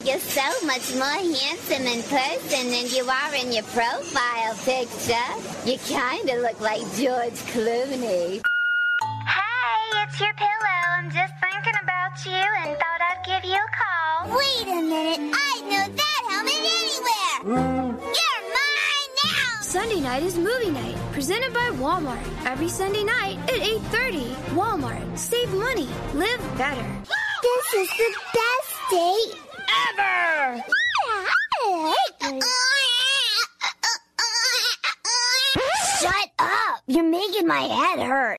You're so much more handsome in person than you are in your profile picture. You kind of look like George Clooney. Hey, it's your pillow. I'm just thinking about you and thought I'd give you a call. Wait a minute. I'd know that helmet anywhere. You're mine now. Sunday night is movie night, presented by Walmart. Every Sunday night at 8:30. Walmart. Save money. Live better. This is the best date ever. Shut up. You're making my head hurt.